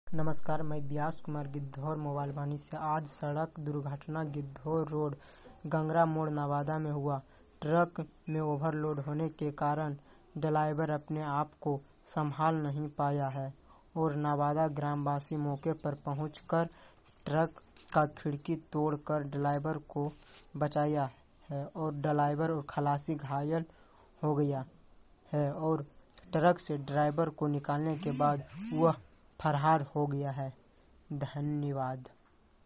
नमस्कार, मैं व्यास कुमार गिद्धौर मोबाइल वाणी से। आज सड़क दुर्घटना गिद्धौर रोड गंगरा मोड़ नवादा में हुआ। ट्रक में ओवरलोड होने के कारण ड्राइवर अपने आप को संभाल नहीं पाया है और नवादा ग्रामवासी मौके पर पहुंचकर ट्रक का खिड़की तोड़कर ड्राइवर को बचाया है और ड्राइवर और खलासी घायल हो गया है और ट्रक से ड्राइवर को निकालने के बाद वह फरार हो गया है। धन्यवाद।